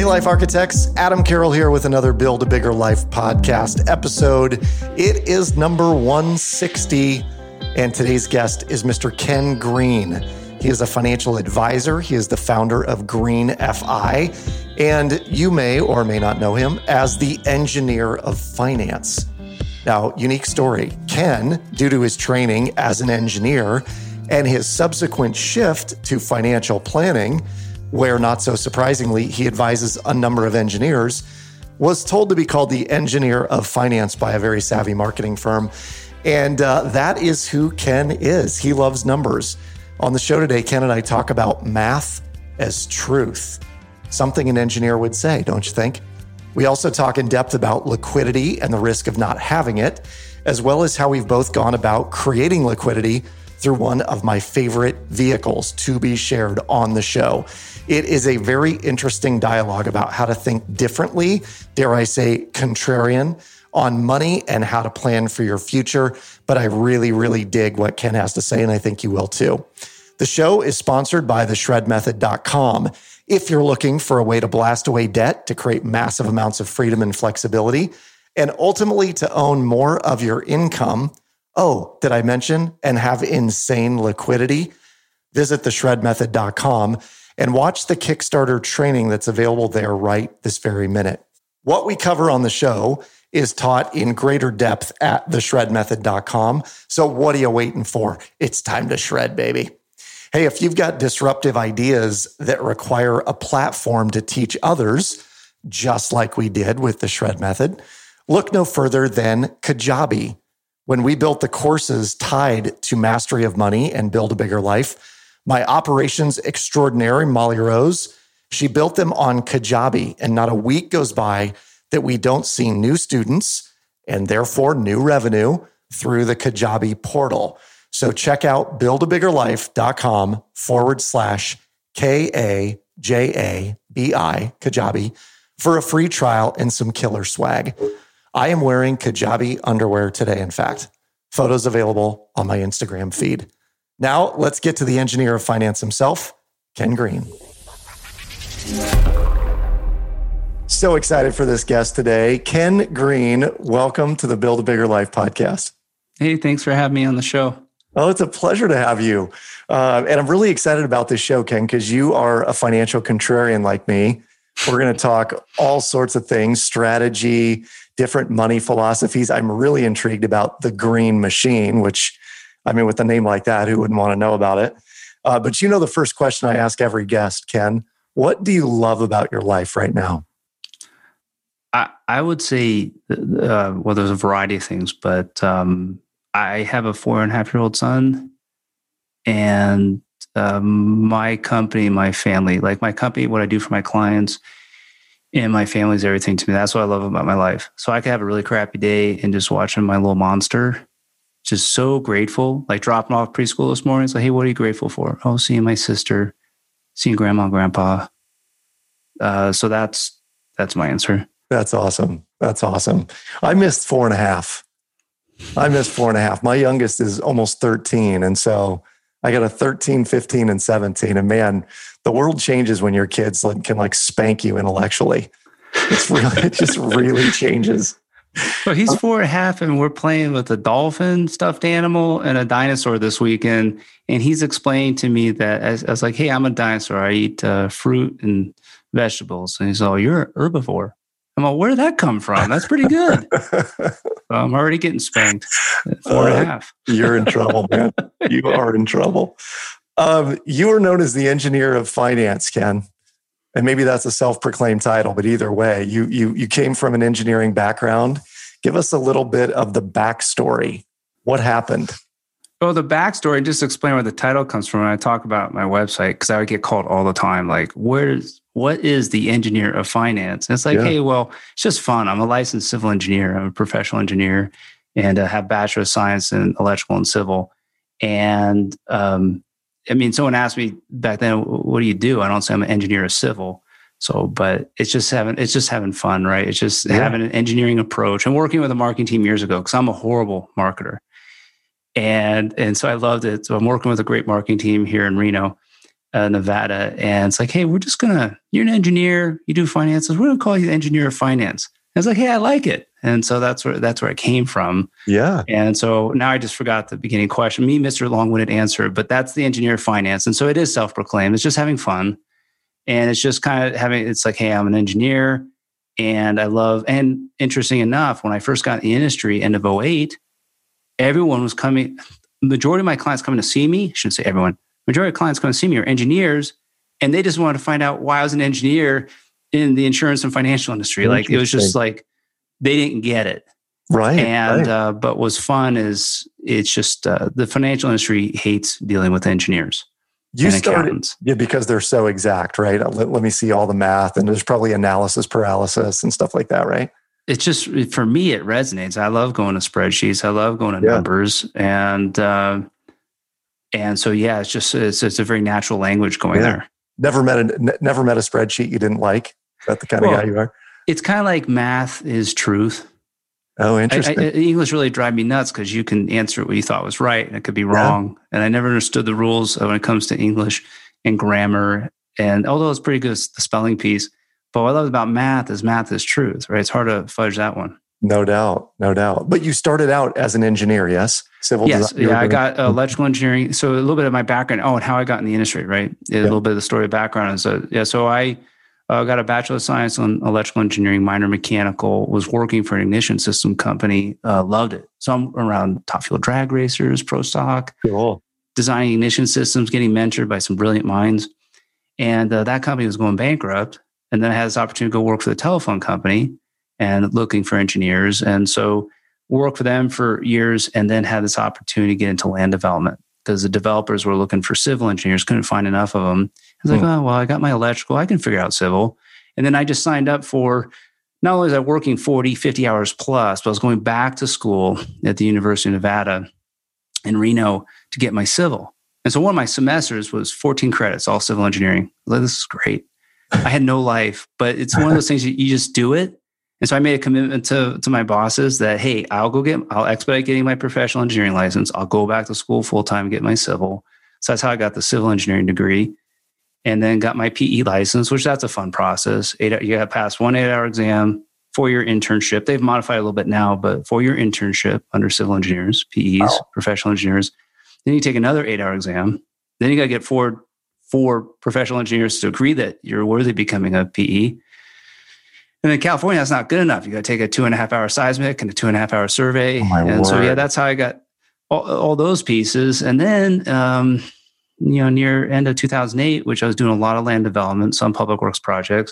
Hey, Life Architects, Adam Carroll here with another Build a Bigger Life podcast episode. It is number 160, and today's guest is Mr. Ken Green. He is a financial advisor. He is the founder of Green FI, and you may or may not know him as the engineer of finance. Now, unique story. Ken, due to his training as an engineer and his subsequent shift to financial planning, where not so surprisingly, he advises a number of engineers, was told to be called the engineer of finance by a very savvy marketing firm. And that is who Ken is. He loves numbers. On the show today, Ken and I talk about math as truth, something an engineer would say, don't you think? We also talk in depth about liquidity and the risk of not having it, as well as how we've both gone about creating liquidity through one of my favorite vehicles to be shared on the show. It is a very interesting dialogue about how to think differently, dare I say contrarian, on money and how to plan for your future. But I really, really dig what Ken has to say, and I think you will too. The show is sponsored by theshredmethod.com. If you're looking for a way to blast away debt, to create massive amounts of freedom and flexibility, and ultimately to own more of your income, oh, did I mention, and have insane liquidity? Visit theshredmethod.com and watch the Kickstarter training that's available there right this very minute. What we cover on the show is taught in greater depth at theshredmethod.com. So what are you waiting for? It's time to shred, baby. Hey, if you've got disruptive ideas that require a platform to teach others, just like we did with the Shred Method, look no further than Kajabi. When we built the courses tied to Mastery of Money and Build a Bigger Life, my operations extraordinaire, Molly Rose, she built them on Kajabi, and not a week goes by that we don't see new students and therefore new revenue through the Kajabi portal. So check out buildabiggerlife.com/KAJABI, Kajabi, for a free trial and some killer swag. I am wearing Kajabi underwear today, in fact. Photos available on my Instagram feed. Now, let's get to the engineer of finance himself, Ken Green. So excited for this guest today. Ken Green, welcome to the Build a Bigger Life podcast. Hey, thanks for having me on the show. Oh, it's a pleasure to have you. And I'm really excited about this show, Ken, because you are a financial contrarian like me. We're going to talk all sorts of things, strategy, different money philosophies. I'm really intrigued about the green machine, which, I mean, with a name like that, who wouldn't want to know about it? But you know, the first question I ask every guest, Ken, what do you love about your life right now? I would say, well, there's a variety of things, but I have a 4.5-year-old son, and my company, my family, like my company, what I do for my clients and my family is everything to me. That's what I love about my life. So I could have a really crappy day and just watching my little monster, just so grateful, like dropping off preschool this morning. It's like, hey, what are you grateful for? Oh, seeing my sister, seeing grandma and grandpa. So that's my answer. That's awesome. That's awesome. I missed 4.5. My youngest is almost 13. And so I got a 13, 15, and 17. And man, the world changes when your kids can like spank you intellectually. It just really changes. Well, he's 4.5 and we're playing with a dolphin stuffed animal and a dinosaur this weekend. And he's explained to me that I was like, hey, I'm a dinosaur. I eat fruit and vegetables. And he's all, you're an herbivore. I'm like, where did that come from? That's pretty good. So I'm already getting spanked at 4.5. You're in trouble, man. You are in trouble. You are known as the engineer of finance, Ken. And maybe that's a self-proclaimed title, but either way, you came from an engineering background. Give us a little bit of the backstory. What happened? Well, the backstory, just explain where the title comes from. When I talk about my website, because I would get called all the time, like, what is the engineer of finance? And it's like, hey, well, it's just fun. I'm a licensed civil engineer. I'm a professional engineer and have Bachelor of Science in electrical and civil. And I mean, someone asked me back then, what do you do? I don't say I'm an engineer of civil. So, but it's just having fun, right? It's just having an engineering approach and working with a marketing team years ago, because I'm a horrible marketer. And so I loved it. So I'm working with a great marketing team here in Reno. Nevada. And it's like, hey, you're an engineer, you do finances. We're going to call you the engineer of finance. And it's like, hey, I like it. And so that's where it came from. Yeah. And so now I just forgot the beginning question. Me, Mr. Long-winded answer, but that's the engineer of finance. And so it is self-proclaimed. It's just having fun. And it's just kind of it's like, hey, I'm an engineer and and interesting enough, when I first got in the industry, end of 2008, everyone was coming, majority of my clients coming to see me, I shouldn't say everyone, majority of clients coming to see me are engineers. And they just wanted to find out why I was an engineer in the insurance and financial industry. Like, it was just like, they didn't get it. Right. And, but what's fun is it's just, the financial industry hates dealing with engineers. You started, because they're so exact, right? Let me see all the math, and there's probably analysis paralysis and stuff like that, right? It's just, for me, it resonates. I love going to spreadsheets. I love going to numbers. And so, yeah, it's a very natural language going there. Never met a spreadsheet you didn't like? Is that the kind of guy you are? It's kind of like math is truth. Oh, interesting. English really drive me nuts because you can answer what you thought was right and it could be wrong. And I never understood the rules when it comes to English and grammar. And although it's pretty good, the spelling piece. But what I love about math is truth, right? It's hard to fudge that one. No doubt. But you started out as an engineer, yes? Civil design. Yeah, I got electrical engineering. So a little bit of my background, and how I got in the industry, right? A little bit of the story of background. So I got a Bachelor of Science in electrical engineering, minor mechanical, was working for an ignition system company, loved it. So I'm around Top Fuel drag racers, Pro Stock, cool. Designing ignition systems, getting mentored by some brilliant minds. And that company was going bankrupt. And then I had this opportunity to go work for the telephone company and looking for engineers. And so worked for them for years and then had this opportunity to get into land development because the developers were looking for civil engineers, couldn't find enough of them. I was like, oh, well, I got my electrical, I can figure out civil. And then I just signed up for, not only was I working 40, 50 hours plus, but I was going back to school at the University of Nevada in Reno to get my civil. And so one of my semesters was 14 credits, all civil engineering. I was like, this is great. I had no life, but it's one of those things you just do it. And so I made a commitment to my bosses that, hey, I'll expedite getting my professional engineering license. I'll go back to school full time and get my civil. So that's how I got the civil engineering degree. And then got my PE license, which that's a fun process. You got to pass 1 8-hour exam, 4-year internship. They've modified a little bit now, but 4-year internship under civil engineers, PEs, professional engineers. Then you take another 8-hour exam. Then you got to get four professional engineers to agree that you're worthy of becoming a PE. And in California, that's not good enough. You got to take a 2.5-hour seismic and a 2.5-hour survey. So yeah, that's how I got all those pieces. And then, near end of 2008, which I was doing a lot of land development, some public works projects,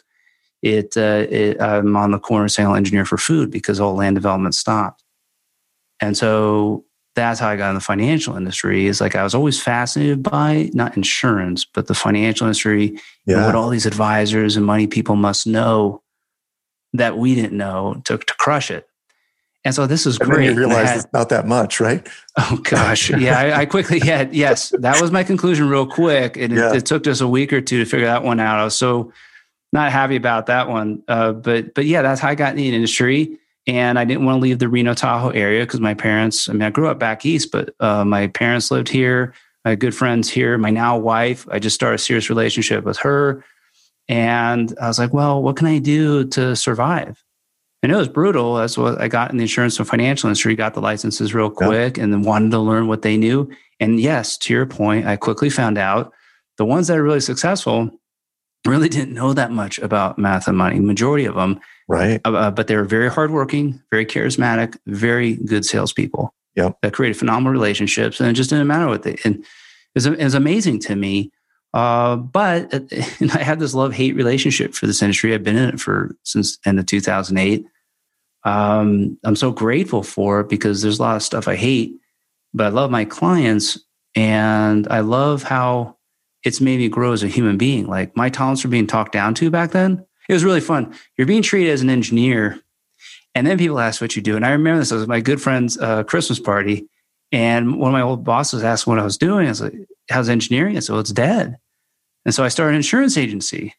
I'm on the corner saying I'll engineer for food because all land development stopped. And so that's how I got in the financial industry. Is like I was always fascinated by not insurance, but the financial industry, and what all these advisors and money people must know that we didn't know to crush it. And so this is great. And then you realize it's not that much, right? Oh gosh. Yeah. I quickly had, yes, that was my conclusion real quick. And it took just a week or two to figure that one out. I was so not happy about that one. But yeah, that's how I got in the industry. And I didn't want to leave the Reno Tahoe area because my parents, I grew up back east, but my parents lived here. I had good friends here. My now wife, I just started a serious relationship with her. And I was like, well, what can I do to survive? And it was brutal. That's what I got in the insurance and financial industry, got the licenses real quick and then wanted to learn what they knew. And yes, to your point, I quickly found out the ones that are really successful really didn't know that much about math and money, majority of them. Right. But they were very hardworking, very charismatic, very good salespeople that created phenomenal relationships. And it just didn't matter what and it was amazing to me. But I had this love-hate relationship for this industry. I've been in it since end of 2008. I'm so grateful for it because there's a lot of stuff I hate, but I love my clients and I love how it's made me grow as a human being. Like my talents were being talked down to back then. It was really fun. You're being treated as an engineer and then people ask what you do. And I remember this, it was my good friend's Christmas party. And one of my old bosses asked what I was doing. I was like, how's engineering? I said, well, it's dead. And so I started an insurance agency.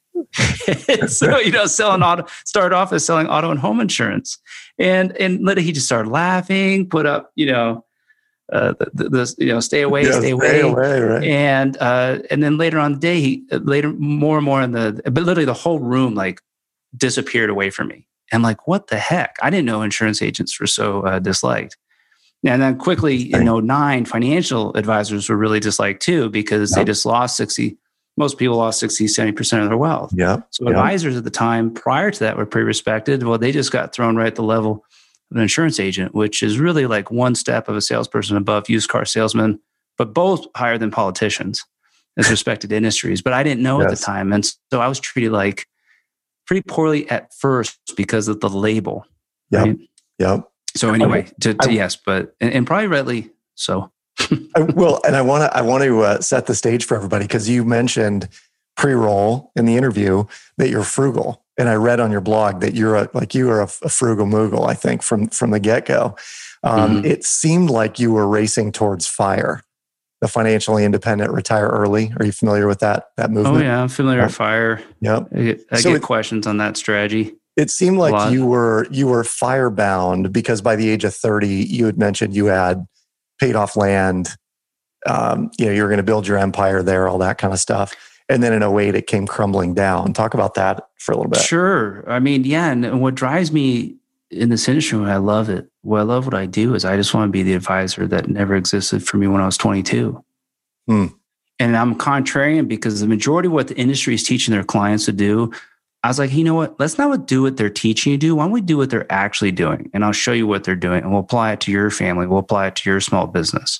So, started off as selling auto and home insurance. And he just started laughing, put up, stay away, stay away, right. And then later on the day, more and more but literally the whole room like disappeared away from me. And I'm like, what the heck? I didn't know insurance agents were so disliked. And then quickly in 2009, financial advisors were really disliked too, because they just lost most people lost 60, 70% of their wealth. Yeah. So advisors at the time prior to that were pretty respected. Well, they just got thrown right at the level of an insurance agent, which is really like one step of a salesperson above used car salesman, but both higher than politicians as respected industries. But I didn't know at the time. And so I was treated like pretty poorly at first because of the label. Yep. Right? Yep. So anyway, yes, but and probably rightly so. Well, and I want to set the stage for everybody, because you mentioned pre-roll in the interview that you're frugal, and I read on your blog that you are a frugal moogle. I think from the get-go, it seemed like you were racing towards FIRE, the financially independent, retire early. Are you familiar with that movement? Oh yeah, I'm familiar with FIRE. Yep. I get questions on that strategy. It seemed like you were FIRE bound, because by the age of 30, you had mentioned you had paid off land. You were going to build your empire there, all that kind of stuff. And then in 2008, it came crumbling down. Talk about that for a little bit. Sure. I mean, yeah. And what drives me in this industry, when I love it, I love what I do, is I just want to be the advisor that never existed for me when I was 22. And I'm contrarian, because the majority of what the industry is teaching their clients to do, I was like, you know what? Let's not do what they're teaching you to do. Why don't we do what they're actually doing? And I'll show you what they're doing, and we'll apply it to your family. We'll apply it to your small business.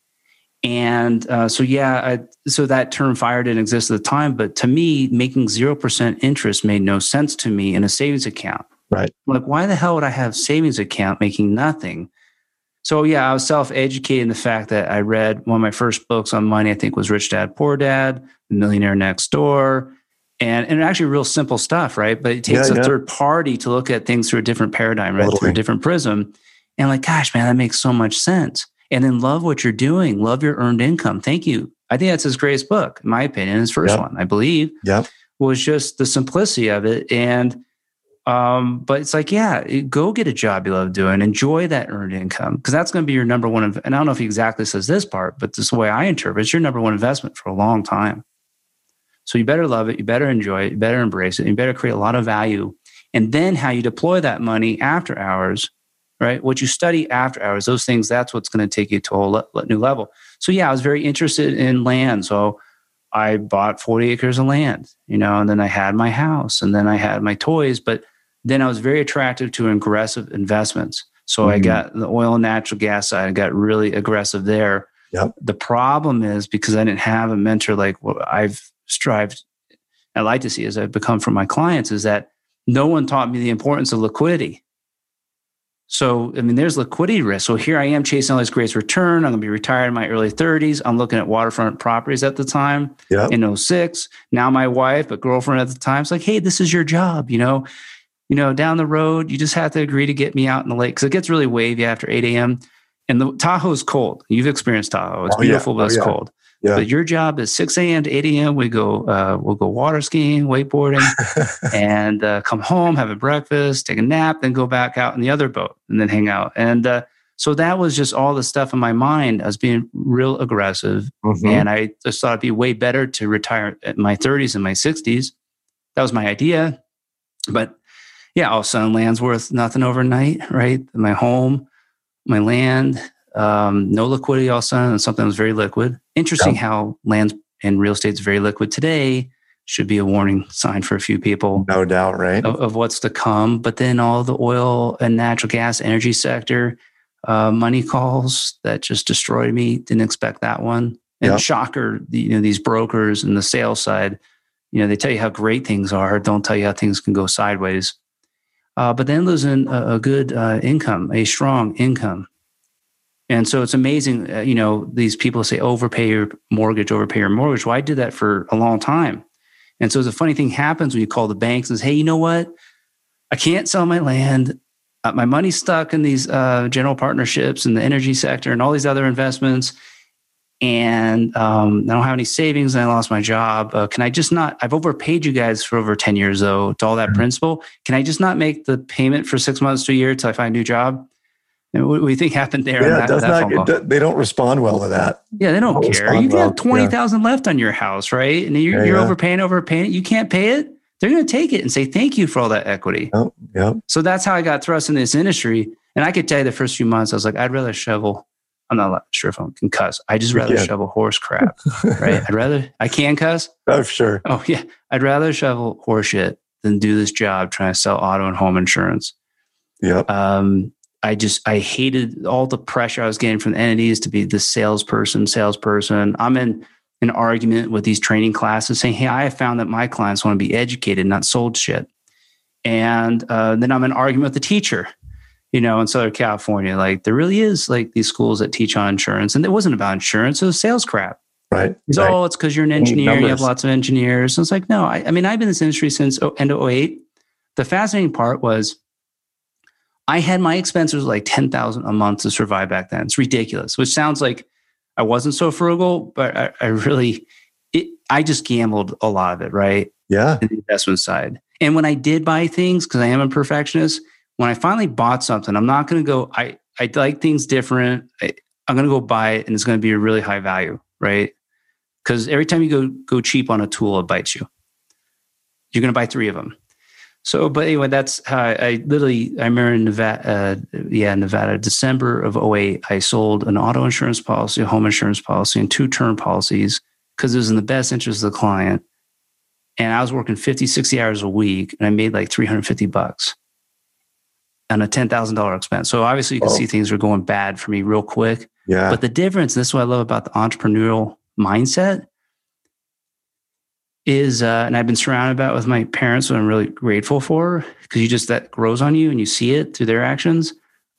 And so that term FIRE didn't exist at the time. But to me, making 0% interest made no sense to me in a savings account. Right. I'm like, why the hell would I have savings account making nothing? So yeah, I was self-educated in the fact that I read one of my first books on money, I think was Rich Dad, Poor Dad, The Millionaire Next Door. And actually real simple stuff, right? But it takes a third party to look at things through a different paradigm, right? Through a different prism. And like, gosh, man, that makes so much sense. And then love what you're doing. Love your earned income. Thank you. I think that's his greatest book, in my opinion. His first one, I believe, was just the simplicity of it. And, but it's like, go get a job you love doing. Enjoy that earned income, because that's going to be your number one. And I don't know if he exactly says this part, but this is the way I interpret it. It's your number one investment for a long time. So you better love it. You better enjoy it. You better embrace it. You better create a lot of value. And then how you deploy that money after hours, right? What you study after hours, those things, that's what's going to take you to a whole new level. So yeah, I was very interested in land. So I bought 40 acres of land, and then I had my house, and then I had my toys. But then I was very attracted to aggressive investments. So I got the oil and natural gas side. I got really aggressive there. Yep. The problem is, because I didn't have a mentor like what I've strived, I like to see as I've become from my clients, is that no one taught me the importance of liquidity. So, I mean, there's liquidity risk. So here I am chasing all this great return. I'm going to be retired in my early 30s. I'm looking at waterfront properties at the time in 2006. Now my wife, but girlfriend at the time, is like, hey, this is your job, down the road, you just have to agree to get me out in the lake, because it gets really wavy after 8 a.m. And the Tahoe's cold. You've experienced Tahoe. It's beautiful, but it's cold. Yeah. But your job is 6 a.m. to 8 a.m. We'll go water skiing, wakeboarding, and come home, have a breakfast, take a nap, then go back out in the other boat and then hang out. And so that was just all the stuff in my mind. I was being real aggressive. And I just thought it'd be way better to retire at my 30s and my 60s. That was my idea. But yeah, all of a sudden land's worth nothing overnight, right? My home, my land, no liquidity all of a sudden, and something that was very liquid. Interesting how land and real estate is very liquid today. Should be a warning sign for a few people. No doubt, right? Of what's to come. But then all the oil and natural gas energy sector, money calls that just destroyed me. Didn't expect that one. And shocker, these brokers and the sales side, they tell you how great things are, don't tell you how things can go sideways. But then losing a good income, a strong income. And so it's amazing, these people say overpay your mortgage. Well, I did that for a long time. And so the funny thing happens when you call the banks and say, hey, you know what? I can't sell my land. My money's stuck in these general partnerships and the energy sector and all these other investments. And I don't have any savings and I lost my job. Can I just not, I've overpaid you guys for over 10 years though, to all that principal. Can I just not make the payment for 6 months to a year till I find a new job? And what do you think happened there? Yeah, they don't respond well to that. Yeah, they don't care. You have 20,000 left on your house, right? And you're overpaying it. You can't pay it. They're going to take it and say, thank you for all that equity. Oh, yeah. So that's how I got thrust in this industry. And I could tell you the first few months, I was like, I'd rather shovel. I'm not sure if I can cuss. I just rather shovel horse crap, right? I can cuss. Oh, sure. Oh yeah. I'd rather shovel horse shit than do this job trying to sell auto and home insurance. Yep. I hated all the pressure I was getting from the entities to be the salesperson. I'm in an argument with these training classes saying, hey, I have found that my clients want to be educated, not sold shit. And then I'm in an argument with the teacher, in Southern California. Like there really is like these schools that teach on insurance. And it wasn't about insurance. It was sales crap. Right. Oh, it's because you're an engineer. You have lots of engineers. And it's like, no, I mean, I've been in this industry since end of 2008. The fascinating part was I had my expenses like $10,000 a month to survive back then. It's ridiculous, which sounds like I wasn't so frugal, but I just gambled a lot of it, right? Yeah. In the investment side. And when I did buy things, because I am a perfectionist, when I finally bought something, I'm not going to go, I like things different. I'm going to go buy it and it's going to be a really high value, right? Because every time you go cheap on a tool, it bites you. You're going to buy 3 of them. So, but anyway, that's how I remember in Nevada, December of 2008, I sold an auto insurance policy, a home insurance policy, and 2 term policies because it was in the best interest of the client. And I was working 50, 60 hours a week and I made like $350 on a $10,000 expense. So obviously you can see things are going bad for me real quick. Yeah. But the difference, this is what I love about the entrepreneurial mindset, is, and I've been surrounded by it with my parents, what I'm really grateful for, because that grows on you and you see it through their actions.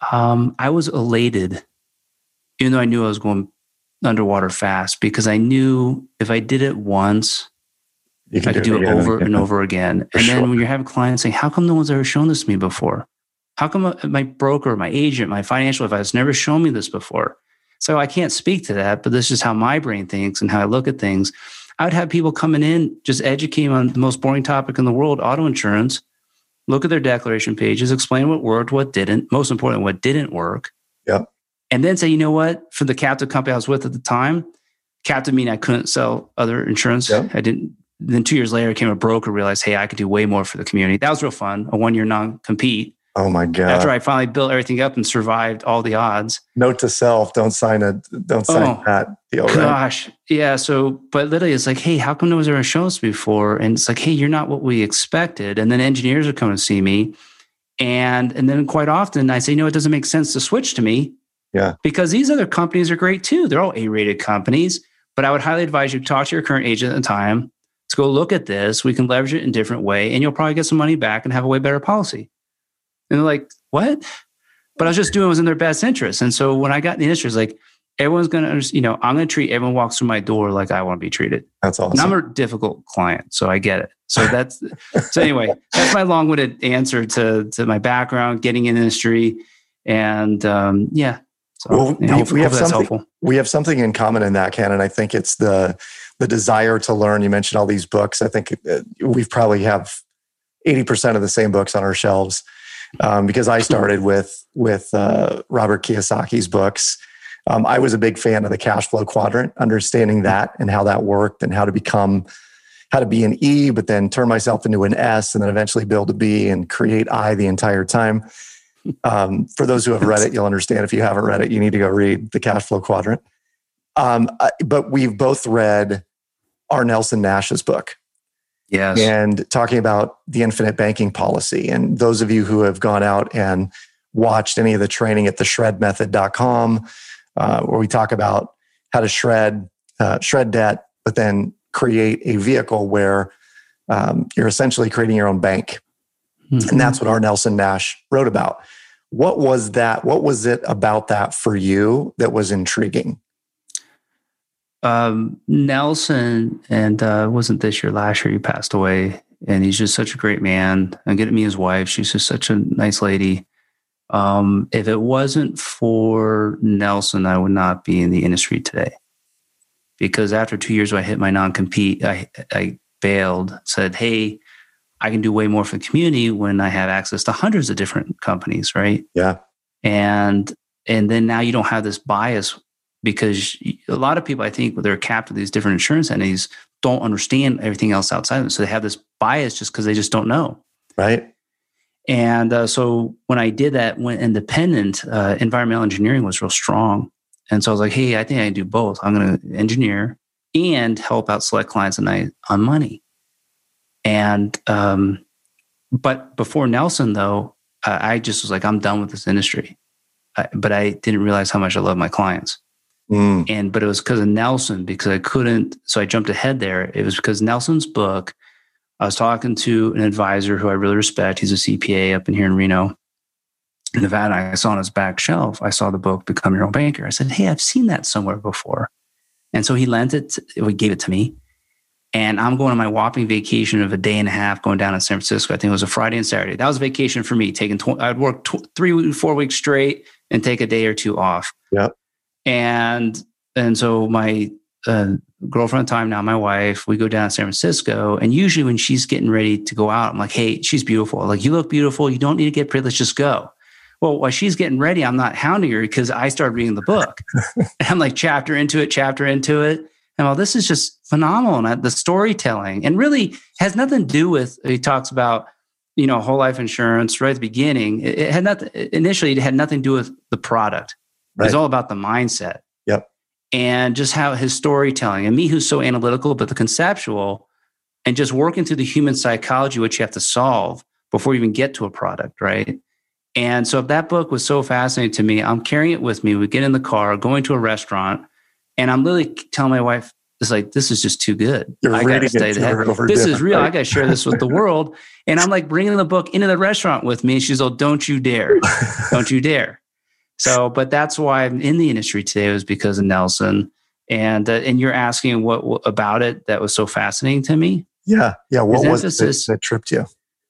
I was elated, even though I knew I was going underwater fast, because I knew if I did it once, I could do it over and over again. And then when you're having clients say, how come no one's ever shown this to me before? How come my broker, my agent, my financial advisor never shown me this before? So I can't speak to that, but this is how my brain thinks and how I look at things. I would have people coming in, just educating on the most boring topic in the world, auto insurance, look at their declaration pages, explain what worked, what didn't, most important, what didn't work. Yep. And then say, you know what, for the captive company I was with at the time, captive meaning I couldn't sell other insurance. Yep. I didn't. Then 2 years later, I became a broker, realized, hey, I could do way more for the community. That was real fun, a 1-year non-compete. Oh my God. After I finally built everything up and survived all the odds. Note to self, don't sign that deal, right? Gosh. Yeah. So, but literally it's like, hey, how come no one's ever shown us before? And it's like, hey, you're not what we expected. And then engineers are coming to see me. And then quite often I say, no, it doesn't make sense to switch to me. Yeah. Because these other companies are great too. They're all A-rated companies, but I would highly advise you to talk to your current agent at the time to go look at this. We can leverage it in a different way and you'll probably get some money back and have a way better policy. And they're like, what? But I was just doing what was in their best interest. And so when I got in the industry, it's like, everyone's going to understand, I'm going to treat everyone walks through my door like I want to be treated. That's awesome. And I'm a difficult client, so I get it. So so anyway, that's my long-winded answer to my background, getting in the industry. And yeah. So we have something, we have something in common in that, Ken. And I think it's the desire to learn. You mentioned all these books. I think we probably have 80% of the same books on our shelves. Because I started with Robert Kiyosaki's books. I was a big fan of the cash flow quadrant, understanding that and how that worked and how to be an E, but then turn myself into an S and then eventually build a B and create I the entire time. For those who have read it, you'll understand. If you haven't read it, you need to go read the cash flow quadrant. But we've both read R. Nelson Nash's book. Yes. And talking about the infinite banking policy. And those of you who have gone out and watched any of the training at theshredmethod.com, where we talk about how to shred debt, but then create a vehicle where you're essentially creating your own bank. Mm-hmm. And that's what R. Nelson Nash wrote about. What was that? What was it about that for you that was intriguing? Nelson, and wasn't this year, last year he passed away, and he's just such a great man. And get at me, his wife, she's just such a nice lady. If it wasn't for Nelson, I would not be in the industry today. Because after 2 years, when I hit my non-compete, I bailed, said, hey, I can do way more for the community when I have access to hundreds of different companies, right? Yeah. And and then now you don't have this bias, because a lot of people, I think, they're capped with these different insurance entities, don't understand everything else outside of them. So they have this bias just because they just don't know. Right. And so when I did that, went independent, environmental engineering was real strong. And so I was like, hey, I think I can do both. I'm going to engineer and help out select clients at night on money. And, but before Nelson, though, I just was like, I'm done with this industry. But I didn't realize how much I love my clients. But it was because of Nelson, because I couldn't. So I jumped ahead there. It was because Nelson's book, I was talking to an advisor who I really respect. He's a CPA up in here in Reno, Nevada. I saw on his back shelf, I saw the book, Become Your Own Banker. I said, hey, I've seen that somewhere before. And so he lent it, he gave it to me. And I'm going on my whopping vacation of a day and a half going down to San Francisco. I think it was a Friday and Saturday. That was a vacation for me. I'd work 4 weeks straight and take a day or two off. Yep. And so my girlfriend at the time, now my wife, we go down to San Francisco. And usually when she's getting ready to go out, I'm like, hey, she's beautiful. Like, you look beautiful. You don't need to get pretty. Let's just go. Well, while she's getting ready, I'm not hounding her because I started reading the book. And I'm like chapter into it. And well, this is just phenomenal. And the storytelling, and really has nothing to do with, he talks about, whole life insurance right at the beginning. It had nothing, initially, it had nothing to do with the product. Right. It was all about the mindset. Yep. And just how his storytelling, and me who's so analytical, but the conceptual, and just working through the human psychology, which you have to solve before you even get to a product, right? And so if that book was so fascinating to me, I'm carrying it with me. We get in the car, going to a restaurant, and I'm literally telling my wife, it's like, this is just too good. I got to stay there. This is real. Right? I got to share this with the world. And I'm like bringing the book into the restaurant with me. And she's like, don't you dare. Don't you dare. So, but that's why I'm in the industry today, was because of Nelson. And you're asking what about it that was so fascinating to me? Yeah. Yeah. What was it that tripped you?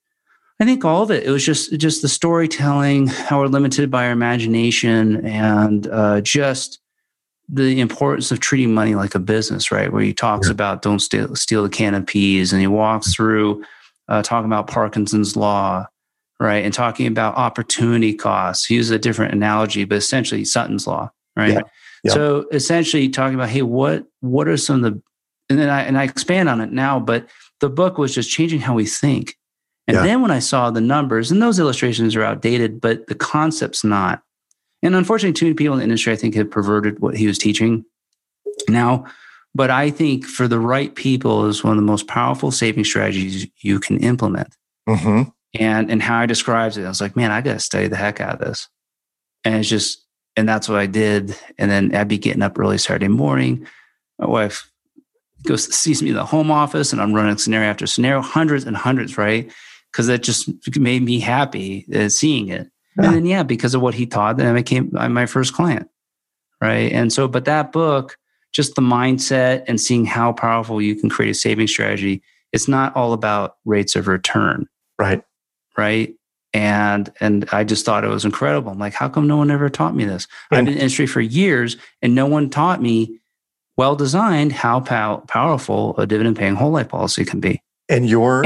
I think all of it. It was just the storytelling, how we're limited by our imagination, and just the importance of treating money like a business, right? Where he talks about don't steal the can of peas, and he walks through talking about Parkinson's law, right? And talking about opportunity costs. He uses a different analogy, but essentially Sutton's law, right? Yeah. Yeah. So essentially talking about, hey, what are some of the, and then I expand on it now, but the book was just changing how we think. And then when I saw the numbers, and those illustrations are outdated, but the concept's not. And unfortunately, too many people in the industry, I think, have perverted what he was teaching now. But I think for the right people, is one of the most powerful saving strategies you can implement. Mm-hmm. And how he describes it, I was like, man, I got to study the heck out of this. And it's just, and that's what I did. And then I'd be getting up early Saturday morning. My wife sees me in the home office, and I'm running scenario after scenario, hundreds and hundreds, right? Because that just made me happy seeing it. Yeah. And then, because of what he taught, then I became my first client, right? And so, but that book, just the mindset and seeing how powerful you can create a saving strategy, it's not all about rates of return. Right. Right. And I just thought it was incredible. I'm like, how come no one ever taught me this? I've been in the industry for years, and no one taught me, well designed, how powerful a dividend paying whole life policy can be. And your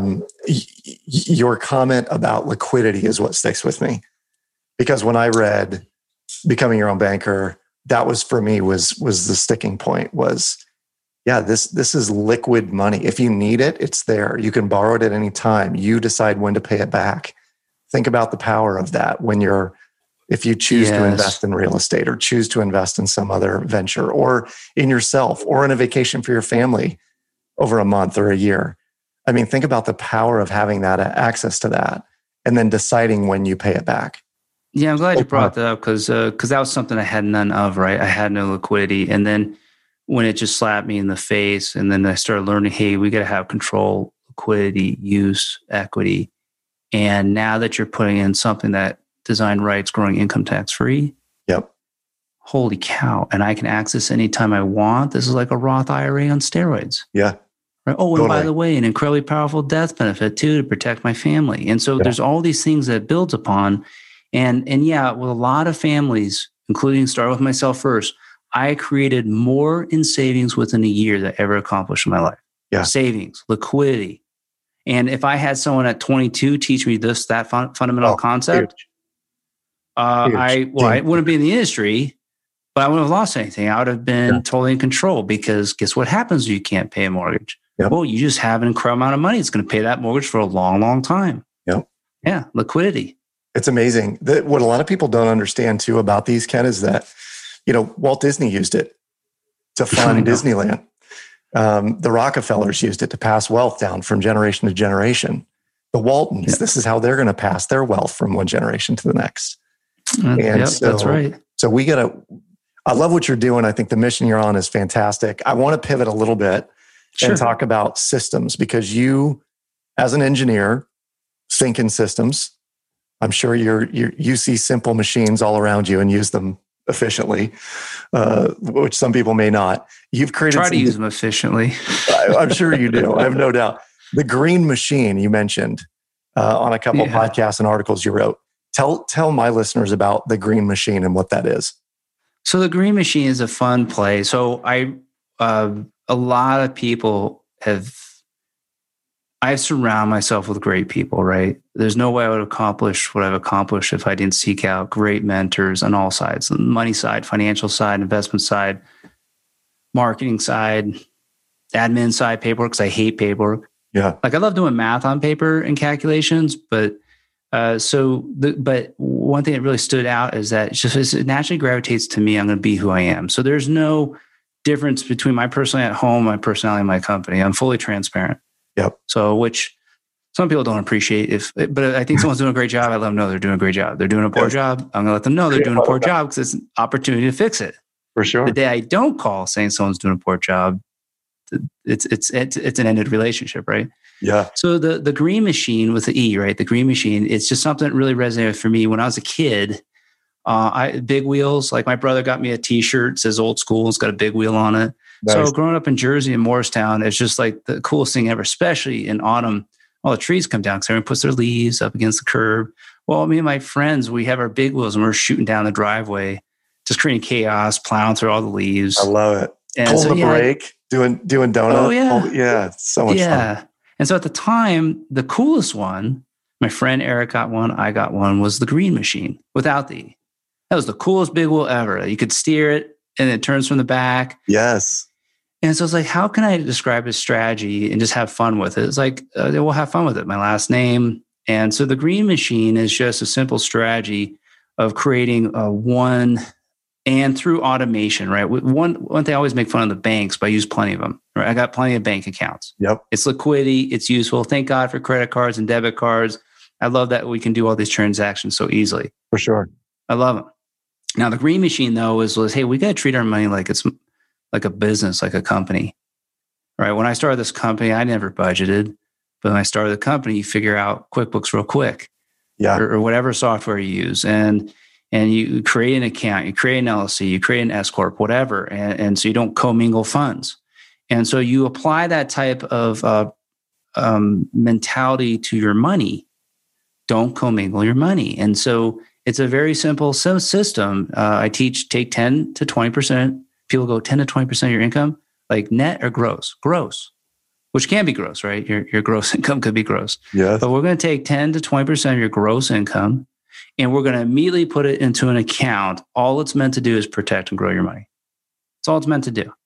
comment about liquidity is what sticks with me, because when I read Becoming Your Own Banker, that was for me was the sticking point. Was this is liquid money. If you need it, it's there. You can borrow it at any time. You decide when to pay it back. Think about the power of that if you choose to invest in real estate, or choose to invest in some other venture, or in yourself, or in a vacation for your family over a month or a year. I mean, think about the power of having that access to that, and then deciding when you pay it back. Yeah, I'm glad you brought that up, because that was something I had none of, right? I had no liquidity. And then when it just slapped me in the face, and then I started learning, hey, we got to have control, liquidity, use, equity. And now that you're putting in something that design rights, growing income tax free. Yep. Holy cow. And I can access anytime I want. This is like a Roth IRA on steroids. Yeah. Right. Oh, and by the way, an incredibly powerful death benefit too, to protect my family. And so there's all these things that it builds upon. And with a lot of families, including start with myself first, I created more in savings within a year than I ever accomplished in my life. Yeah. Savings, liquidity. And if I had someone at 22 teach me that fundamental concept, I wouldn't be in the industry, but I wouldn't have lost anything. I would have been totally in control, because guess what happens when you can't pay a mortgage? Yep. Well, you just have an incredible amount of money. It's going to pay that mortgage for a long, long time. Yep. Yeah. Liquidity. It's amazing. What a lot of people don't understand too about these, Ken, is that, Walt Disney used it to fund Disneyland. The Rockefellers used it to pass wealth down from generation to generation. The Waltons, this is how they're going to pass their wealth from one generation to the next. That's right. So I love what you're doing. I think the mission you're on is fantastic. I want to pivot a little bit and talk about systems, because you, as an engineer, think in systems. I'm sure you see simple machines all around you and use them efficiently, which some people may not. You've created. Try to use them efficiently. I'm sure you do. I have no doubt. The Green Machine you mentioned on a couple of podcasts and articles you wrote. Tell my listeners about the Green Machine and what that is. So the Green Machine is a fun play. So a lot of people I surround myself with great people, right? There's no way I would accomplish what I've accomplished if I didn't seek out great mentors on all sides: the money side, financial side, investment side, marketing side, admin side, paperwork, because I hate paperwork. Yeah. Like I love doing math on paper and calculations, but but one thing that really stood out is that it naturally gravitates to me. I'm going to be who I am. So there's no difference between my personality at home, my personality in my company. I'm fully transparent. Yep. So, which some people don't appreciate, but I think someone's doing a great job. I let them know they're doing a great job. They're doing a poor job. I'm going to let them know they're doing a poor job, because it's an opportunity to fix it. For sure. The day I don't call saying someone's doing a poor job, it's an ended relationship, right? Yeah. So the Green Machine with the E, right? The Green Machine, it's just something that really resonated for me when I was a kid. Big wheels, like my brother got me a t-shirt, says old school, it's got a big wheel on it. Nice. So growing up in Jersey and Morristown, it's just like the coolest thing ever, especially in autumn. All the trees come down because everyone puts their leaves up against the curb. Well, me and my friends, we have our big wheels and we're shooting down the driveway, just creating chaos, plowing through all the leaves. I love it. And pulling the brake, doing donuts. Oh, yeah. Yeah. So much fun. And so at the time, the coolest one, my friend Eric got one, I got one, was the Green Machine without the E. That was the coolest big wheel ever. You could steer it and it turns from the back. Yes. And so it's like, how can I describe a strategy and just have fun with it? It's like, we'll have fun with it. My last name. And so the Green Machine is just a simple strategy of creating one, and through automation, right? One thing I always make fun of the banks, but I use plenty of them, right? I got plenty of bank accounts. Yep. It's liquidity. It's useful. Thank God for credit cards and debit cards. I love that we can do all these transactions so easily. For sure. I love them. Now, the Green Machine, though, was hey, we got to treat our money like it's like a business, like a company, right? When I started this company, I never budgeted. But when I started the company, you figure out QuickBooks real quick, or whatever software you use. And you create an account, you create an LLC, you create an S-Corp, whatever. And so you don't commingle funds. And so you apply that type of mentality to your money. Don't commingle your money. And so it's a very simple system. I teach, take 10 to 20%. People go 10 to 20% of your income, like net or gross? Gross, which can be gross, right? Your gross income could be gross. Yes. But we're going to take 10 to 20% of your gross income, and we're going to immediately put it into an account. All it's meant to do is protect and grow your money. That's all it's meant to do.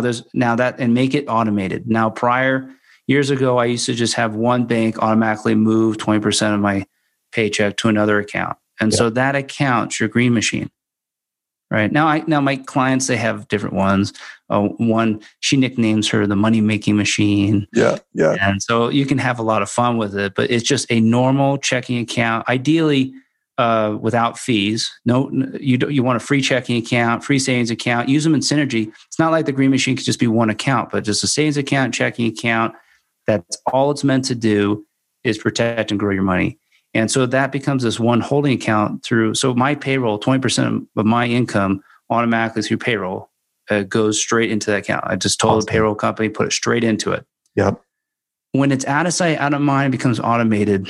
And make it automated. Now, years ago, I used to just have one bank automatically move 20% of my paycheck to another account. And so that account's your Green Machine. Right. Now my clients, they have different ones. One, she nicknames her the money making machine. Yeah. And so you can have a lot of fun with it, but it's just a normal checking account, ideally without fees. No, you want a free checking account, free savings account. Use them in synergy. It's not like the Green Machine could just be one account, but just a savings account, checking account. That's all it's meant to do is protect and grow your money. And so that becomes this one holding account so my payroll, 20% of my income automatically through payroll goes straight into that account. I just told the payroll company, put it straight into it. Yep. When it's out of sight, out of mind, becomes automated,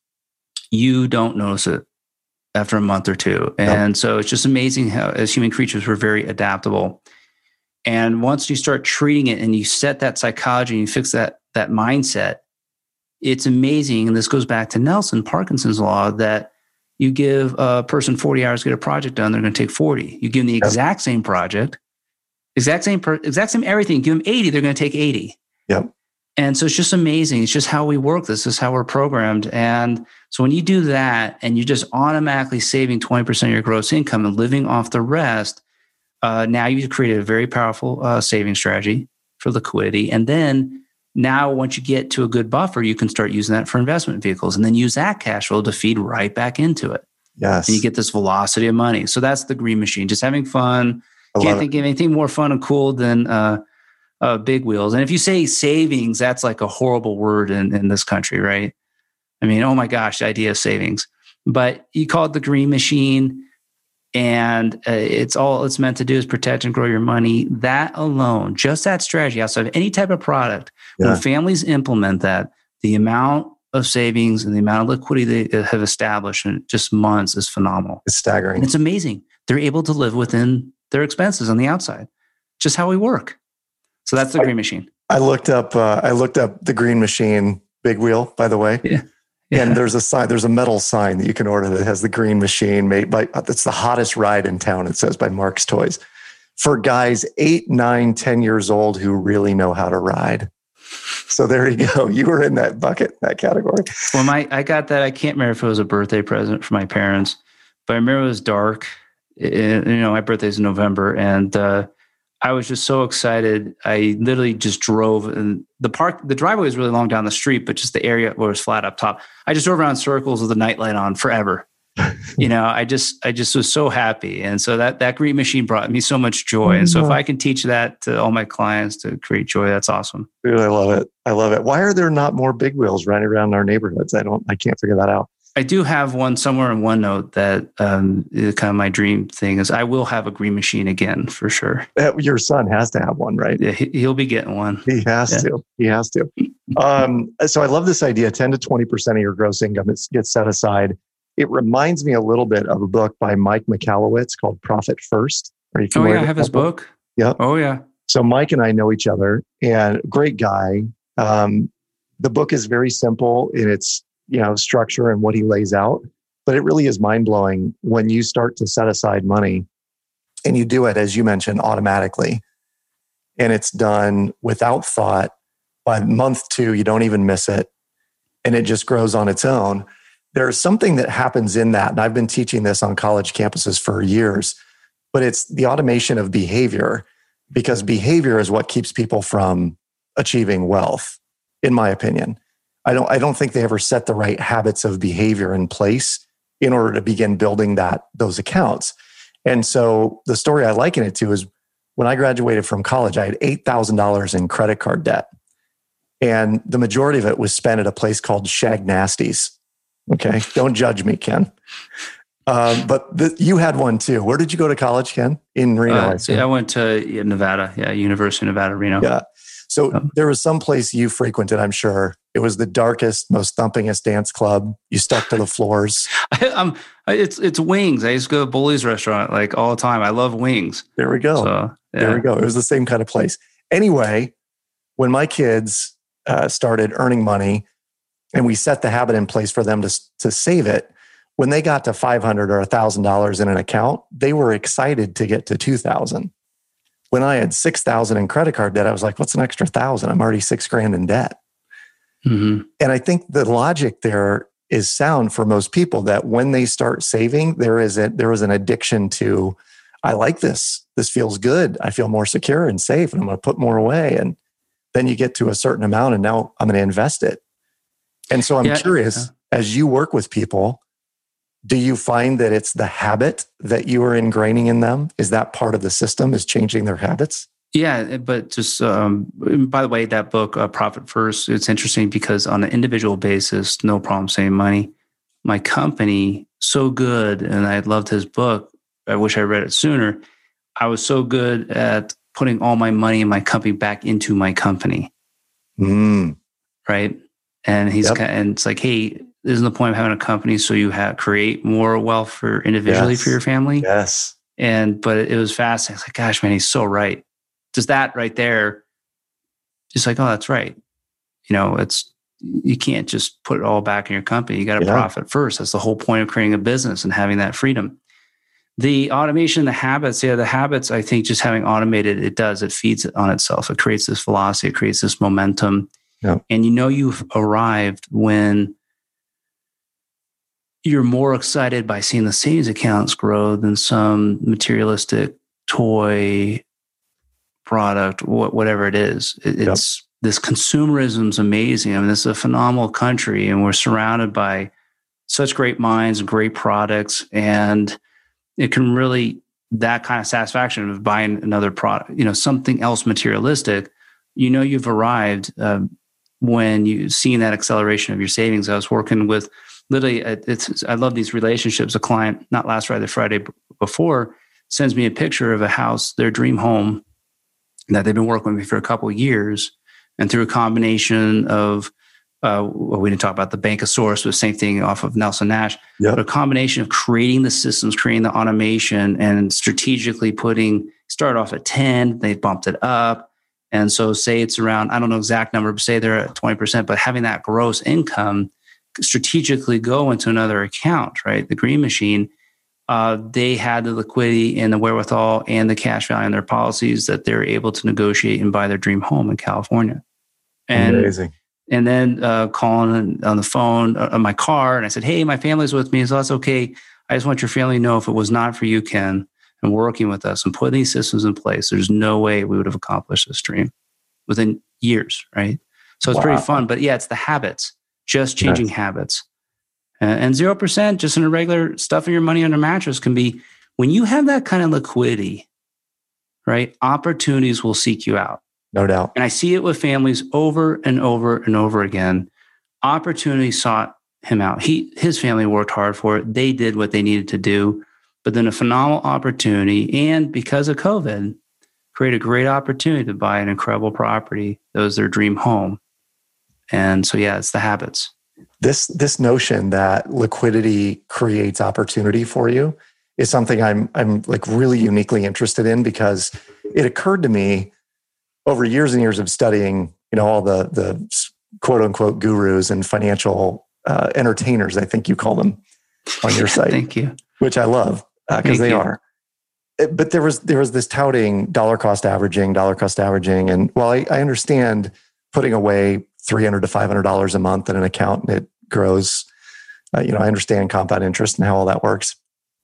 you don't notice it after a month or two. And so it's just amazing how as human creatures, we're very adaptable. And once you start treating it and you set that psychology and you fix that mindset, it's amazing. And this goes back to Parkinson's law, that You give a person 40 hours to get a project done, they're going to take 40. You give them the exact same project, exact same everything. Give them 80, they're going to take 80. Yep. And so it's just amazing. It's just how we work. This is how we're programmed. And so when you do that and you're just automatically saving 20% of your gross income and living off the rest, now you've created a very powerful saving strategy for liquidity. And then now once you get to a good buffer, you can start using that for investment vehicles and then use that cash flow to feed right back into it. Yes. And you get this velocity of money. So that's the green machine, just having fun. Can't think of anything more fun and cool than big wheels. And if you say savings, that's like a horrible word in this country, right? I mean, oh my gosh, the idea of savings. But you call it the green machine, and it's all it's meant to do is protect and grow your money. That alone, just that strategy, outside of any type of product, when families implement that, the amount of savings and the amount of liquidity they have established in just months is phenomenal. It's staggering. And it's amazing. They're able to live within their expenses on the outside. Just how we work. So that's the green machine. I looked up the green machine big wheel, by the way. Yeah. And there's a metal sign that you can order that has the green machine made by, it's the hottest ride in town. It says by Mark's Toys for guys 8, 9, 10 years old who really know how to ride. So there you go. You were in that bucket, that category. Well, I got that. I can't remember if it was a birthday present for my parents, but I remember it was dark. My birthday's in November, and I was just so excited. I literally just drove, and the driveway was really long down the street, but just the area where it was flat up top. I just drove around circles with the nightlight on forever. I just was so happy. And so that green machine brought me so much joy. And so if I can teach that to all my clients to create joy, that's awesome. Dude, I love it. I love it. Why are there not more big wheels running around our neighborhoods? I can't figure that out. I do have one somewhere in OneNote that is kind of my dream thing is I will have a green machine again for sure. Your son has to have one, right? Yeah, he'll be getting one. He has to. He has to. So I love this idea. 10 to 20% of your gross income gets set aside. It reminds me a little bit of a book by Mike Michalowicz called Profit First. Are you familiar? Oh, yeah, I have his book. Yeah. Oh, yeah. So Mike and I know each other, and great guy. The book is very simple in its structure and what he lays out, but it really is mind blowing when you start to set aside money, and you do it, as you mentioned, automatically, and it's done without thought. By month 2, you don't even miss it, and it just grows on its own. There's something that happens in that, and I've been teaching this on college campuses for years, but it's the automation of behavior, because behavior is what keeps people from achieving wealth, in my opinion. I don't think they ever set the right habits of behavior in place in order to begin building those accounts. And so the story I liken it to is when I graduated from college, I had $8,000 in credit card debt. And the majority of it was spent at a place called Shag Nasty's. Okay. Don't judge me, Ken. But you had one too. Where did you go to college, Ken? In Reno. I went to Nevada. Yeah. University of Nevada, Reno. Yeah. So there was some place you frequented, I'm sure. It was the darkest, most thumpingest dance club. You stuck to the floors. It's Wings. I used to go to Bully's restaurant like all the time. I love Wings. There we go. So, yeah. There we go. It was the same kind of place. Anyway, when my kids started earning money and we set the habit in place for them to save it, when they got to $500 or $1,000 in an account, they were excited to get to $2,000. When I had $6,000 in credit card debt, I was like, what's an extra $1,000? I'm already $6,000 in debt. Mm-hmm. And I think the logic there is sound for most people that when they start saving, there is an addiction to, I like this. This feels good. I feel more secure and safe, and I'm going to put more away. And then you get to a certain amount, and now I'm going to invest it. And so I'm curious, as you work with people, do you find that it's the habit that you are ingraining in them? Is that part of the system, is changing their habits? Yeah, but just, by the way, that book, Profit First, it's interesting because on an individual basis, no problem saving money. My company, so good, and I loved his book. I wish I read it sooner. I was so good at putting all my money in my company back into my company. Right? And and it's like, hey, isn't the point of having a company so you create more wealth for individually for your family? Yes. But it was fascinating. It's like, gosh, man, he's so right. Just that right there, just like, oh, that's right. It's you can't just put it all back in your company. You got to profit first. That's the whole point of creating a business and having that freedom. The automation, the habits, I think just having automated, it feeds it on itself. It creates this velocity, it creates this momentum. Yeah. And you've arrived when you're more excited by seeing the savings accounts grow than some materialistic toy product, whatever it is. It's this consumerism is amazing. I mean, this is a phenomenal country, and we're surrounded by such great minds and great products. And it can really, that kind of satisfaction of buying another product, something else materialistic, you've arrived when you've seen that acceleration of your savings. I was working with literally, I love these relationships. A client, not last Friday, the Friday before, sends me a picture of a house, their dream home that they've been working with me for a couple of years. And through a combination of, we didn't talk about the Bankosaurus, but the same thing off of Nelson Nash, but a combination of creating the systems, creating the automation, and strategically start off at 10, they bumped it up. And so say it's around, I don't know exact number, but say they're at 20%, but having that gross income strategically go into another account, right? The green machine, they had the liquidity and the wherewithal and the cash value in their policies that they're able to negotiate and buy their dream home in California. And, amazing. And then calling on the phone on my car, and I said, "Hey, my family's with me, so that's okay. I just want your family to know if it was not for you, Ken, and working with us and putting these systems in place, there's no way we would have accomplished this dream within years, right?" So it's pretty fun. But yeah, it's the habits, just changing habits. And 0%, just in a regular stuffing your money under a mattress can be, when you have that kind of liquidity, right? Opportunities will seek you out. No doubt. And I see it with families over and over and over again. Opportunity sought him out. His family worked hard for it. They did what they needed to do. But then a phenomenal opportunity, and because of COVID, create a great opportunity to buy an incredible property that was their dream home. And so, yeah, it's the habits. This notion that liquidity creates opportunity for you is something I'm like really uniquely interested in, because it occurred to me over years and years of studying, all the quote unquote gurus and financial entertainers, I think you call them on your site. Thank you. Which I love because they are. But there was this touting dollar cost averaging. And while I understand putting away $300 to $500 a month in an account and it grows, I understand compound interest and how all that works.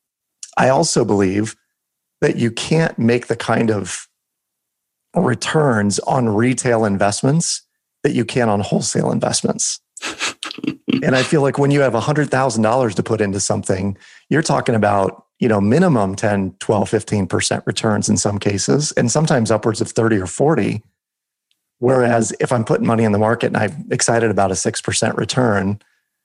I also believe that you can't make the kind of returns on retail investments that you can on wholesale investments. And I feel like when you have $100,000 to put into something, you're talking about, minimum 10, 12, 15% returns in some cases, and sometimes upwards of 30 or 40. Whereas if I'm putting money in the market and I'm excited about a 6% return,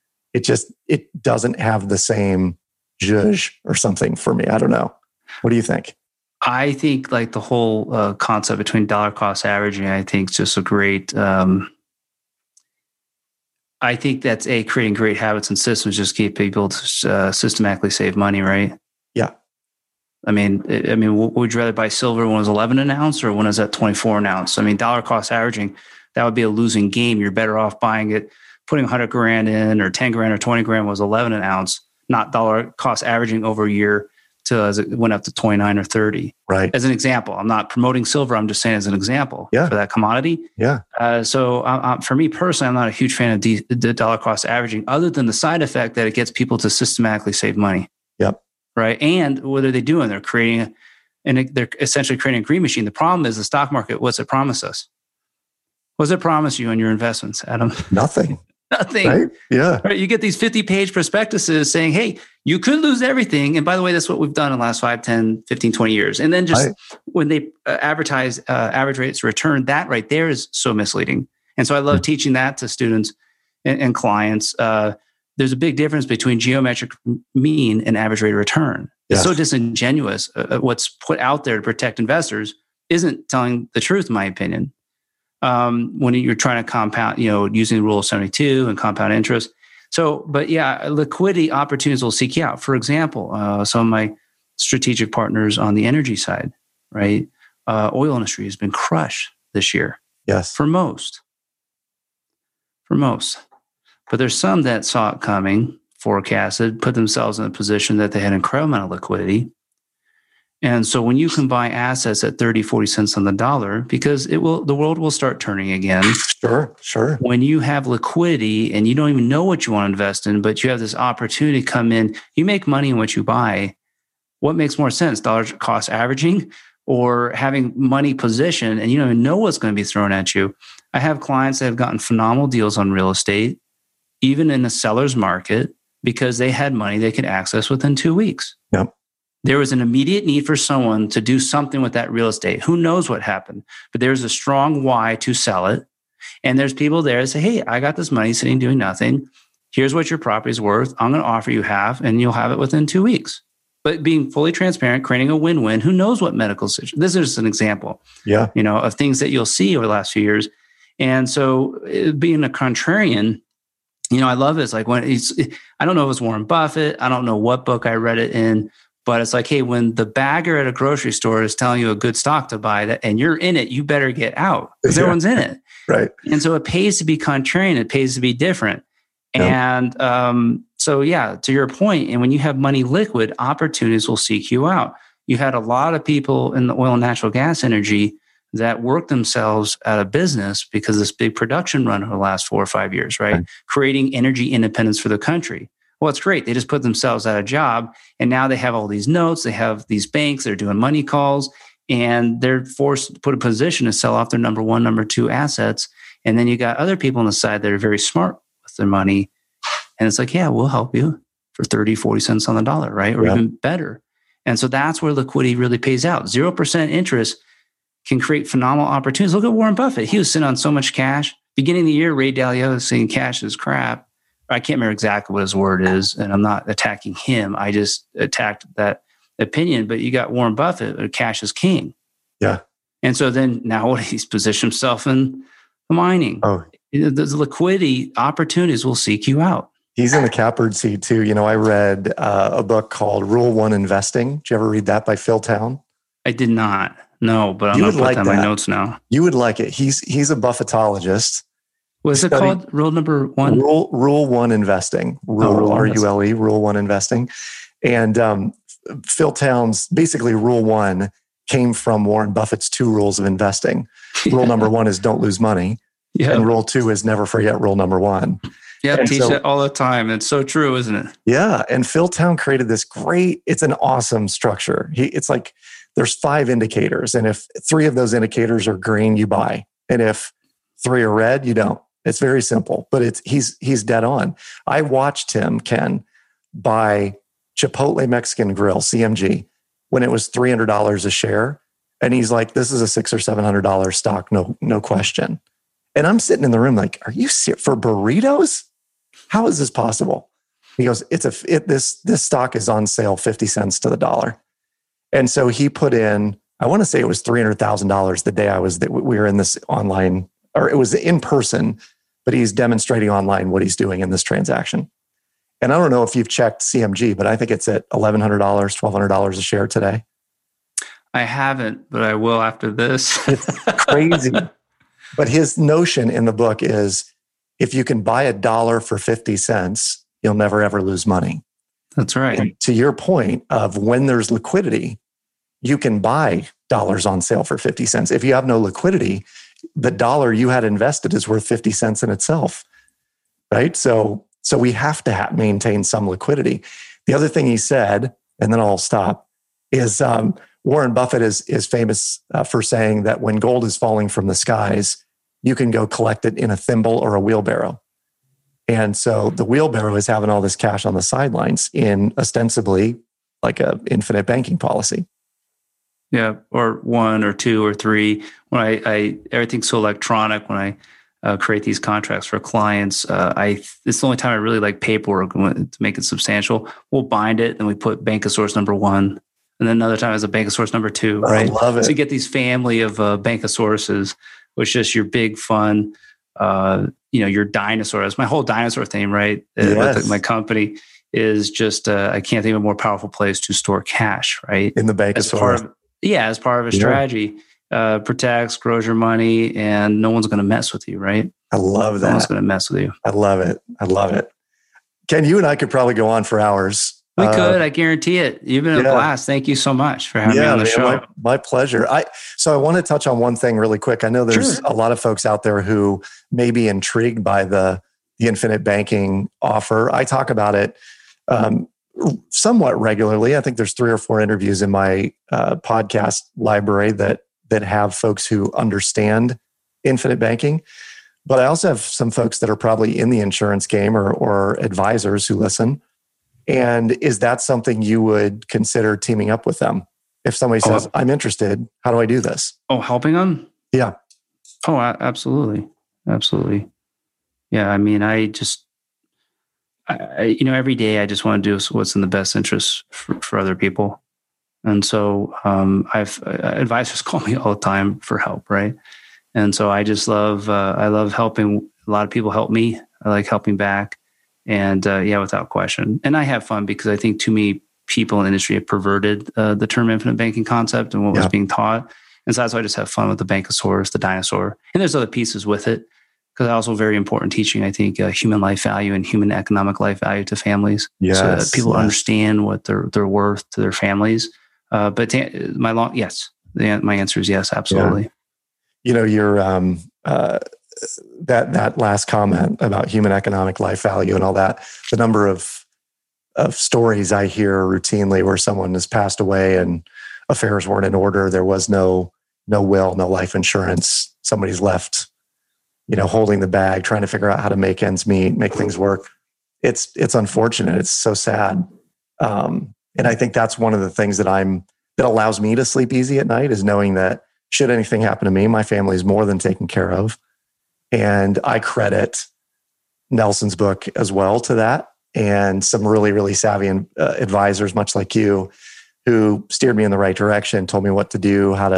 it doesn't have the same zhuzh or something for me. I don't know. What do you think? I think like the whole concept between dollar cost averaging, I think is just a great, I think that's creating great habits and systems, just keep people to systematically save money, right? Yeah. I mean, would you rather buy silver when it was 11 an ounce or when it was at 24 an ounce? I mean, dollar cost averaging, that would be a losing game. You're better off buying it, putting 100 grand in, or 10 grand or 20 grand was 11 an ounce, not dollar cost averaging over a year as it went up to 29 or 30. Right. As an example, I'm not promoting silver. I'm just saying as an example for that commodity. Yeah. So for me personally, I'm not a huge fan of the dollar cost averaging, other than the side effect that it gets people to systematically save money. Yep. Right. And what are they doing? They're essentially creating a green machine. The problem is the stock market. What's it promise us? What's it promise you on your investments, Adam? Nothing. Nothing. Right? Yeah. Right. You get these 50-page prospectuses saying, hey, you could lose everything. And by the way, that's what we've done in the last 5, 10, 15, 20 years. And then when they advertise average rates of return, that right there is so misleading. And so I love teaching that to students and clients. There's a big difference between geometric mean and average rate of return. It's so disingenuous. What's put out there to protect investors isn't telling the truth, in my opinion. When you're trying to compound, using the rule of 72 and compound interest. So, but yeah, liquidity opportunities will seek you out. For example, some of my strategic partners on the energy side, right? Oil industry has been crushed this year. Yes. For most. for most. But there's some that saw it coming, forecasted, put themselves in a position that they had an incredible amount of liquidity. And so when you can buy assets at 30, 40 cents on the dollar, because the world will start turning again. Sure. When you have liquidity and you don't even know what you want to invest in, but you have this opportunity to come in, you make money in what you buy. What makes more sense, dollar cost averaging or having money positioned and you don't even know what's going to be thrown at you? I have clients that have gotten phenomenal deals on real estate, even in the seller's market, because they had money they could access within 2 weeks. Yep. There was an immediate need for someone to do something with that real estate. Who knows what happened? But there's a strong why to sell it. And there's people there that say, hey, I got this money sitting doing nothing. Here's what your property's worth. I'm going to offer you half and you'll have it within 2 weeks. But being fully transparent, creating a win-win, who knows what medical situation. This is just an example, of things that you'll see over the last few years. And so being a contrarian, I love it. It's like when I don't know if it was Warren Buffett. I don't know what book I read it in. But it's like, hey, when the bagger at a grocery store is telling you a good stock to buy that and you're in it, you better get out because everyone's in it. Right. And so it pays to be contrarian. It pays to be different. And to your point, and when you have money liquid, opportunities will seek you out. You had a lot of people in the oil and natural gas energy that worked themselves out of business because of this big production run over the last 4 or 5 years, right? Creating energy independence for the country. Well, it's great. They just put themselves out of job and now they have all these notes. They have these banks. They're doing money calls and they're forced to put a position to sell off their number one, number two assets. And then you got other people on the side that are very smart with their money. And it's like, yeah, we'll help you for 30, 40 cents on the dollar, right? Or even better. And so that's where liquidity really pays out. 0% interest can create phenomenal opportunities. Look at Warren Buffett. He was sitting on so much cash. Beginning of the year, Ray Dalio was saying cash is crap. I can't remember exactly what his word is, and I'm not attacking him. I just attacked that opinion. But you got Warren Buffett, cash is king. Yeah. And so then now he's positioned himself in mining. Oh, the liquidity opportunities will seek you out. He's in the catbird seat too. I read a book called Rule 1 Investing. Did you ever read that by Phil Town? I did not. No, but I'm going to put that in my notes now. You would like it. He's a Buffettologist. What's it called? Rule number 1? Rule 1 Investing. Rule, R-U-L-E, Rule 1 Investing. And Phil Town's, basically Rule 1 came from Warren Buffett's 2 rules of investing. Rule number 1 is don't lose money. Yeah. And Rule 2 is never forget rule number 1. Yeah, teach it all the time. It's so true, isn't it? Yeah. And Phil Town created this it's an awesome structure. It's like there's 5 indicators. And if 3 of those indicators are green, you buy. And if 3 are red, you don't. It's very simple, but he's dead on. I watched him, Ken, buy Chipotle Mexican Grill, CMG, when it was $300 a share. And he's like, this is a $600 or $700 stock, no question. And I'm sitting in the room like, are you serious? For burritos? How is this possible? He goes, this stock is on sale 50 cents to the dollar. And so he put in, I want to say it was $300,000 the day we were in this online, or it was in person, but he's demonstrating online what he's doing in this transaction. And I don't know if you've checked CMG, but I think it's at $1,100, $1,200 a share today. I haven't, but I will after this. It's crazy. But his notion in the book is if you can buy $1 for 50 cents, you'll never, ever lose money. That's right. And to your point of when there's liquidity, you can buy dollars on sale for 50 cents. If you have no liquidity, the dollar you had invested is worth 50 cents in itself, right? So we have to maintain some liquidity. The other thing he said, and then I'll stop, is Warren Buffett is famous for saying that when gold is falling from the skies, you can go collect it in a thimble or a wheelbarrow. And so the wheelbarrow is having all this cash on the sidelines in ostensibly like an infinite banking policy. Yeah, or 1 or 2 or 3. When I everything's so electronic. When I create these contracts for clients, it's the only time I really like paperwork to make it substantial. We'll bind it and we put bank of source number 1, and then another time as a bank of source number 2. Right? I love it. So you get these family of bank of sources, which is just your big fun. Your dinosaur. That's my whole dinosaur theme, right? Yes. My company is just I can't think of a more powerful place to store cash, right? In the bank of source. As part of a strategy. protects, grows your money, and no one's going to mess with you, right? I love that. No one's going to mess with you. I love it. I love it. Ken, you and I could probably go on for hours. We could. I guarantee it. You've been a blast. Thank you so much for having me on the show. My pleasure. So I want to touch on one thing really quick. I know there's a lot of folks out there who may be intrigued by the infinite banking offer. I talk about it somewhat regularly. I think there's 3 or 4 interviews in my podcast library that have folks who understand infinite banking. But I also have some folks that are probably in the insurance game or advisors who listen. And is that something you would consider teaming up with them? If somebody says, I'm interested, how do I do this? Oh, helping them? Yeah. Oh, absolutely. Absolutely. Yeah. I mean, I every day I just want to do what's in the best interest for other people. And so I've advisors call me all the time for help, right? And so I just love helping. A lot of people help me. I like helping back. And without question. And I have fun because I think too many people in the industry have perverted the term infinite banking concept and what was being taught. And so that's why I just have fun with the Bankosaurus, the dinosaur. And there's other pieces with it because also very important teaching, I think, human life value and human economic life value to families. Yes, so that people understand what they're worth to their families. But my answer is yes, absolutely. Yeah. Your that last comment about human economic life value and all that, the number of stories I hear routinely where someone has passed away and affairs weren't in order. There was no will, no life insurance. Somebody's left, holding the bag, trying to figure out how to make ends meet, make things work. It's unfortunate. It's so sad. And I think that's one of the things that allows me to sleep easy at night is knowing that should anything happen to me, my family is more than taken care of. And I credit Nelson's book as well to that, and some really, really savvy advisors, much like you, who steered me in the right direction, told me what to do, how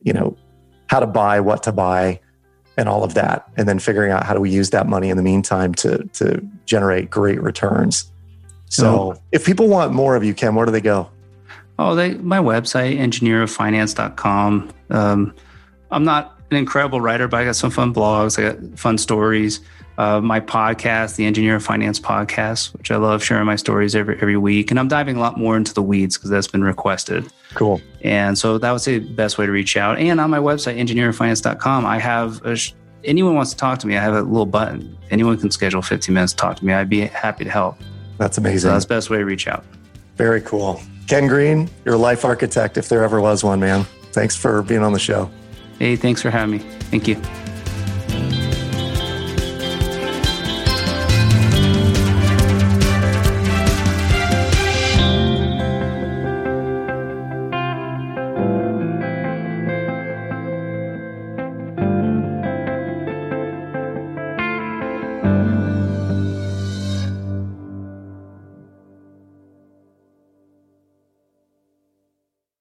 to buy, what to buy, and all of that. And then figuring out how do we use that money in the meantime to generate great returns. So if people want more of you, Ken, where do they go? My website, engineeroffinance.com. I'm not an incredible writer, but I got some fun blogs. I got fun stories. My podcast, the Engineer of Finance podcast, which I love sharing my stories every week. And I'm diving a lot more into the weeds because that's been requested. Cool. And so that would say the best way to reach out. And on my website, engineeroffinance.com, I have anyone wants to talk to me, I have a little button. Anyone can schedule 15 minutes to talk to me. I'd be happy to help. That's amazing. So that's the best way to reach out. Very cool. Ken Green, you're a life architect if there ever was one, man. Thanks for being on the show. Hey, thanks for having me. Thank you.